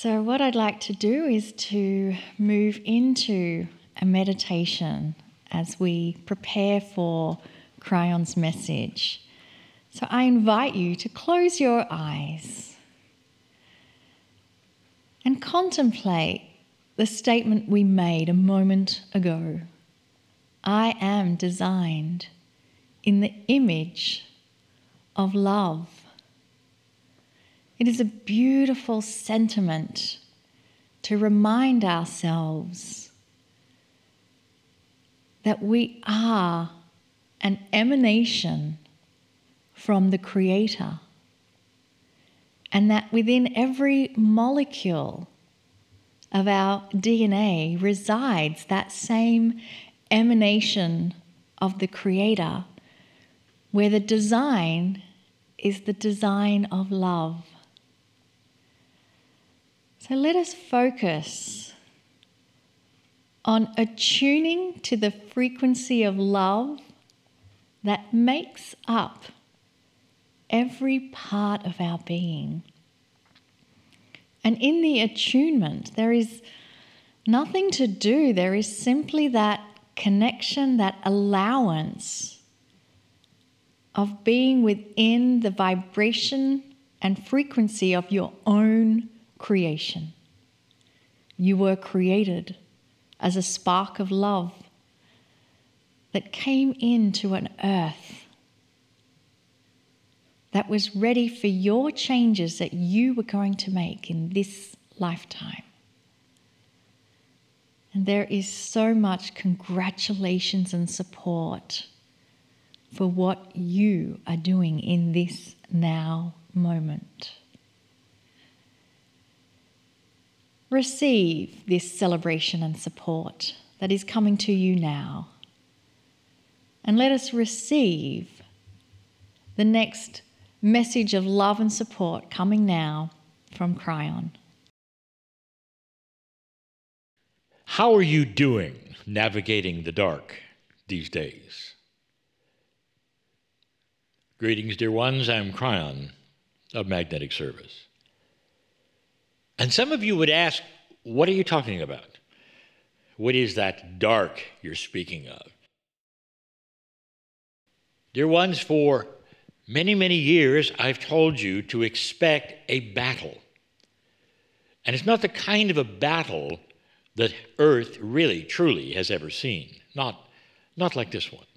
So what I'd like to do is to move into a meditation as we prepare for Cryon's message. So I invite you to close your eyes and contemplate the statement we made a moment ago. I am designed in the image of love. It is a beautiful sentiment to remind ourselves that we are an emanation from the Creator, and that within every molecule of our DNA resides that same emanation of the Creator, where the design is the design of love. So let us focus on attuning to the frequency of love that makes up every part of our being. And in the attunement, there is nothing to do. There is simply that connection, that allowance of being within the vibration and frequency of your own creation. You were created as a spark of love that came into an earth that was ready for your changes that you were going to make in this lifetime. And there is so much congratulations and support for what you are doing in this now moment. Receive this celebration and support that is coming to you now. And let us receive the next message of love and support coming now from Cryon. How are you doing navigating the dark these days? Greetings, dear ones. I'm Cryon of Magnetic Service. And some of you would ask, what are you talking about? What is that dark you're speaking of? Dear ones, for many, many years, I've told you to expect a battle. And it's not the kind of a battle that Earth really, truly has ever seen. Not like this one.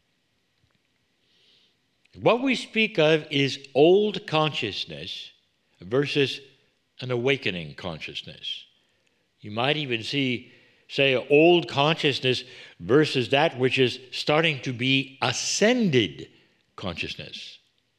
What we speak of is old consciousness versus an awakening consciousness. You might even say old consciousness versus that which is starting to be ascended consciousness.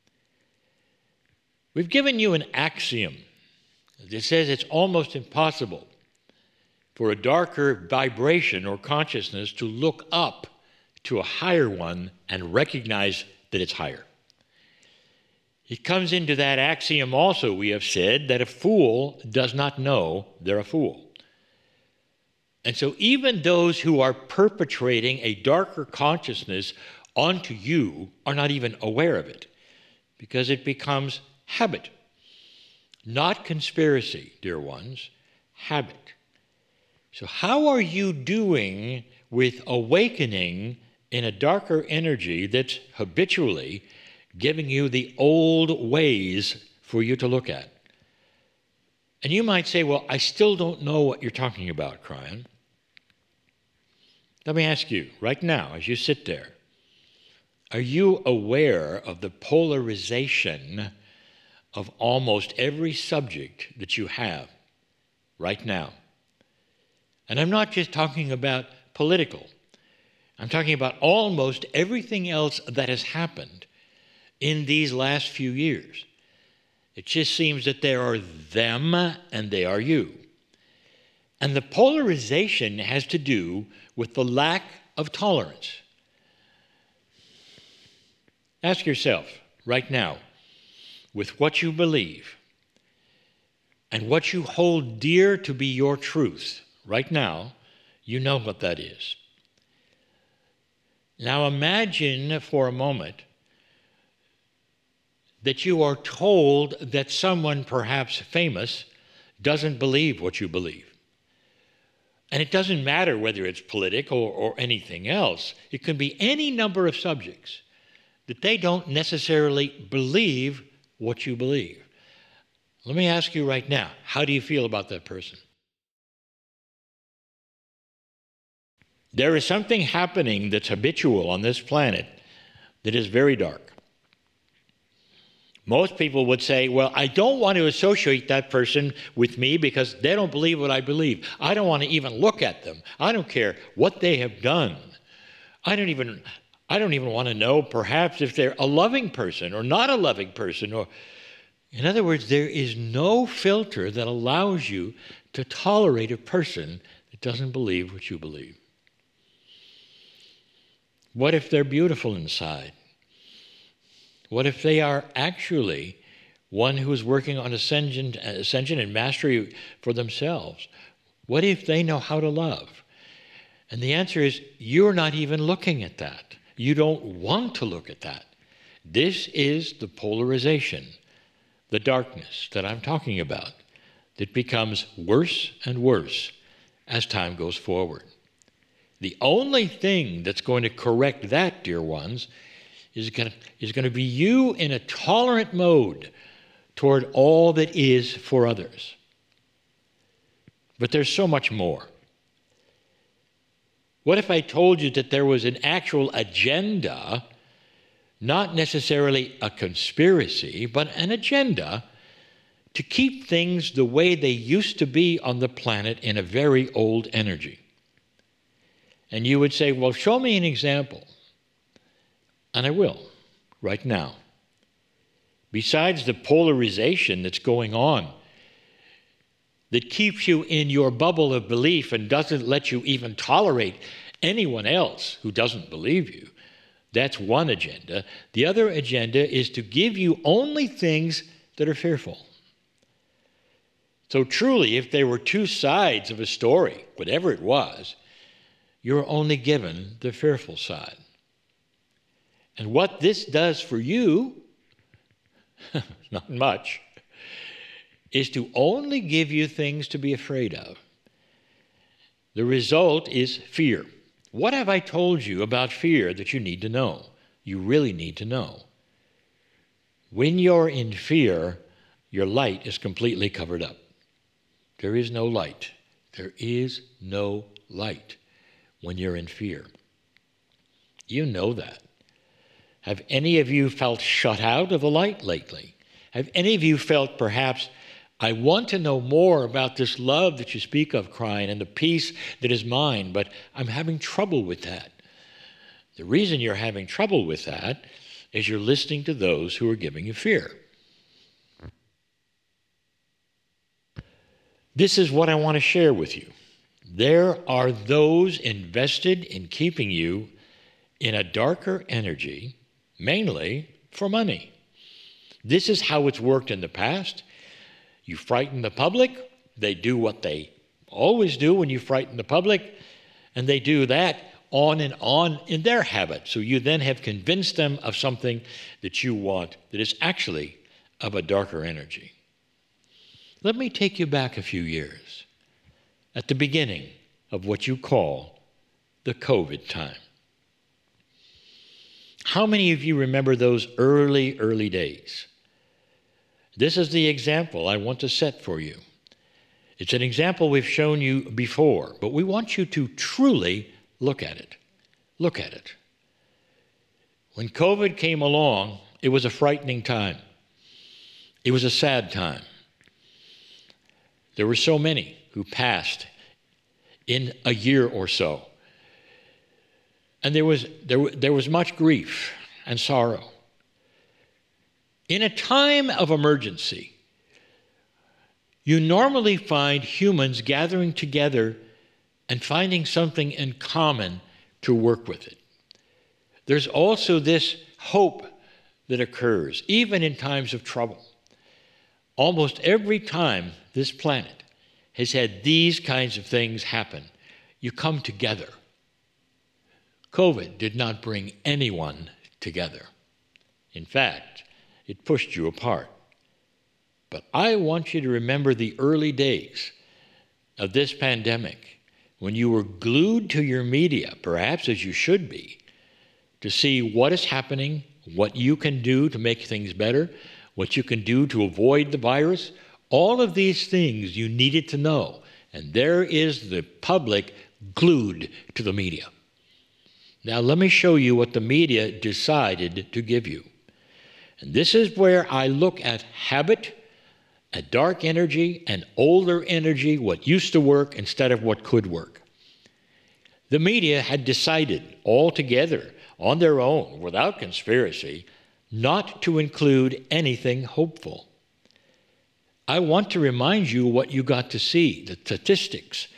We've given you an axiom that says it's almost impossible for a darker vibration or consciousness to look up to a higher one and recognize that it's higher. It comes into that axiom also, we have said, that a fool does not know they're a fool. And so even those who are perpetrating a darker consciousness onto you are not even aware of it, because it becomes habit. Not conspiracy, dear ones, habit. So how are you doing with awakening in a darker energy that's habitually giving you the old ways for you to look at? And you might say, well, I still don't know what you're talking about, Cryon. Let me ask you, right now, as you sit there, are you aware of the polarization of almost every subject that you have right now? And I'm not just talking about political. I'm talking about almost everything else that has happened in these last few years. It just seems that there are them and they are you. And the polarization has to do with the lack of tolerance. Ask yourself right now, with what you believe and what you hold dear to be your truth, right now, you know what that is. Now imagine for a moment that you are told that someone perhaps famous doesn't believe what you believe. And it doesn't matter whether it's political or anything else. It can be any number of subjects that they don't necessarily believe what you believe. Let me ask you right now, how do you feel about that person? There is something happening that's habitual on this planet that is very dark. Most people would say, well, I don't want to associate that person with me because they don't believe what I believe. I don't want to even look at them. I don't care what they have done. I don't even want to know perhaps if they're a loving person or not a loving person. Or, in other words, there is no filter that allows you to tolerate a person that doesn't believe what you believe. What if they're beautiful inside? What if they are actually one who is working on ascension and mastery for themselves? What if they know how to love? And the answer is, you're not even looking at that. You don't want to look at that. This is the polarization, the darkness that I'm talking about, that becomes worse and worse as time goes forward. The only thing that's going to correct that, dear ones, is going to be you in a tolerant mode toward all that is for others. But there's so much more. What if I told you that there was an actual agenda, not necessarily a conspiracy, but an agenda to keep things the way they used to be on the planet in a very old energy? And you would say, well, show me an example. And I will, right now. Besides the polarization that's going on, that keeps you in your bubble of belief and doesn't let you even tolerate anyone else who doesn't believe you, that's one agenda. The other agenda is to give you only things that are fearful. So truly, if there were two sides of a story, whatever it was, you're only given the fearful side. And what this does for you, not much, is to only give you things to be afraid of. The result is fear. What have I told you about fear that you need to know? You really need to know. When you're in fear, your light is completely covered up. There is no light. There is no light when you're in fear. You know that. Have any of you felt shut out of the light lately? Have any of you felt perhaps, I want to know more about this love that you speak of, crying, and the peace that is mine, but I'm having trouble with that? The reason you're having trouble with that is you're listening to those who are giving you fear. This is what I want to share with you. There are those invested in keeping you in a darker energy, mainly for money. This is how it's worked in the past. You frighten the public, they do what they always do when you frighten the public, and they do that on and on in their habit. So you then have convinced them of something that you want that is actually of a darker energy. Let me take you back a few years, at the beginning of what you call the COVID time. How many of you remember those early days? This is the example I want to set for you. It's an example we've shown you before, but we want you to truly look at it. Look at it. When COVID came along, it was a frightening time. It was a sad time. There were so many who passed in a year or so. And there was much grief and sorrow. In a time of emergency, you normally find humans gathering together and finding something in common to work with it. There's also this hope that occurs, even in times of trouble. Almost every time this planet has had these kinds of things happen, you come together. COVID did not bring anyone together. In fact, it pushed you apart. But I want you to remember the early days of this pandemic when you were glued to your media, perhaps as you should be, to see what is happening, what you can do to make things better, what you can do to avoid the virus. All of these things you needed to know. And there is the public glued to the media. Now let me show you what the media decided to give you. And this is where I look at habit, at dark energy, and older energy, what used to work instead of what could work. The media had decided altogether on their own, without conspiracy, not to include anything hopeful. I want to remind you what you got to see, the statistics.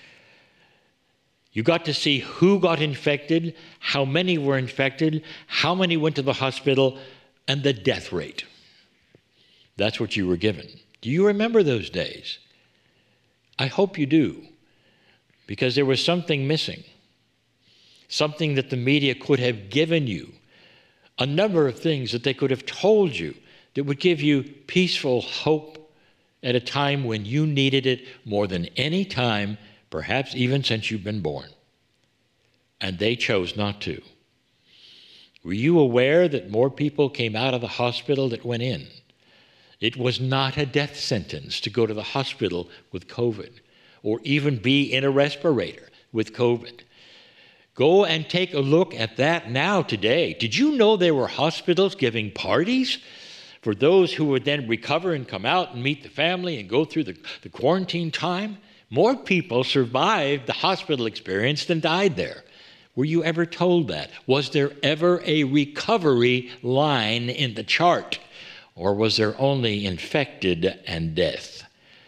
You got to see who got infected, how many were infected, how many went to the hospital, and the death rate. That's what you were given. Do you remember those days? I hope you do, because there was something missing, something that the media could have given you, a number of things that they could have told you that would give you peaceful hope at a time when you needed it more than any time, perhaps even since you've been born. And they chose not to. Were you aware that more people came out of the hospital than went in? It was not a death sentence to go to the hospital with COVID or even be in a respirator with COVID. Go and take a look at that now today. Did you know there were hospitals giving parties for those who would then recover and come out and meet the family and go through the quarantine time? More people survived the hospital experience than died there. Were you ever told that? Was there ever a recovery line in the chart? Or was there only infected and death?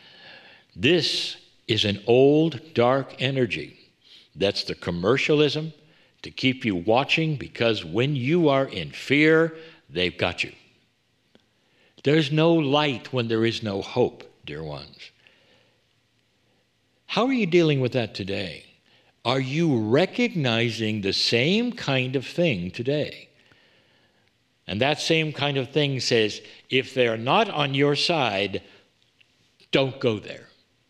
This is an old, dark energy. That's the commercialism to keep you watching, because when you are in fear, they've got you. There's no light when there is no hope, dear ones. How are you dealing with that today? Are you recognizing the same kind of thing today? And that same kind of thing says, if they're not on your side, don't go there.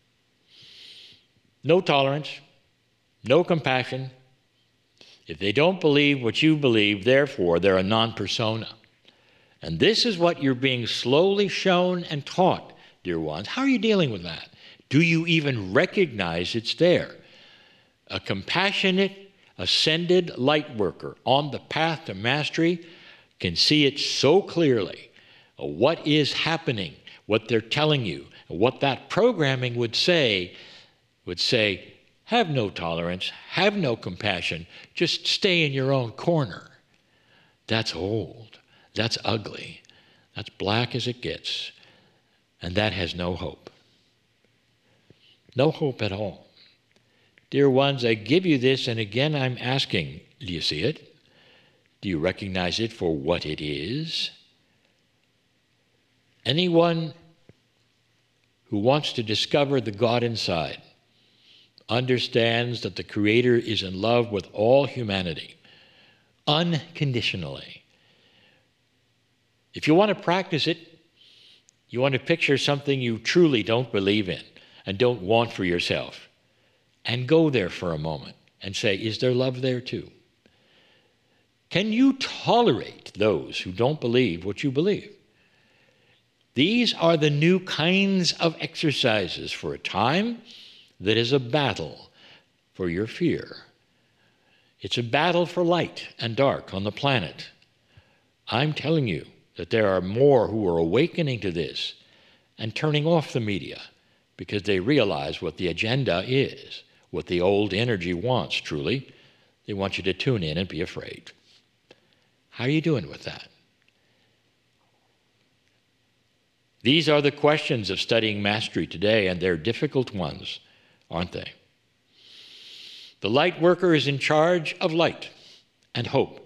No tolerance, no compassion. If they don't believe what you believe, therefore, they're a non-persona. And this is what you're being slowly shown and taught, dear ones. How are you dealing with that? Do you even recognize it's there? A compassionate, ascended light worker on the path to mastery can see it so clearly, what is happening, what they're telling you, what that programming would say, have no tolerance, have no compassion, just stay in your own corner. That's old, that's ugly, that's black as it gets, and that has no hope. No hope at all. Dear ones, I give you this, and again I'm asking, do you see it? Do you recognize it for what it is? Anyone who wants to discover the God inside understands that the Creator is in love with all humanity, unconditionally. If you want to practice it, you want to picture something you truly don't believe in and don't want for yourself, and go there for a moment and say, is there love there too? Can you tolerate those who don't believe what you believe? These are the new kinds of exercises for a time that is a battle for your fear. It's a battle for light and dark on the planet. I'm telling you that there are more who are awakening to this and turning off the media because they realize what the agenda is, what the old energy wants, truly. They want you to tune in and be afraid. How are you doing with that? These are the questions of studying mastery today, and they're difficult ones, aren't they? The light worker is in charge of light and hope.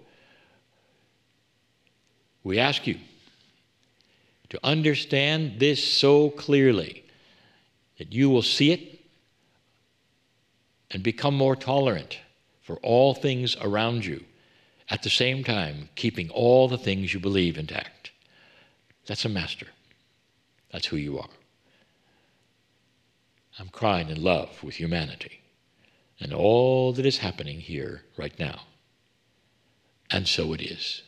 We ask you to understand this so clearly that you will see it and become more tolerant for all things around you, at the same time keeping all the things you believe intact. That's a master. That's who you are. I'm crying in love with humanity and all that is happening here right now. And so it is.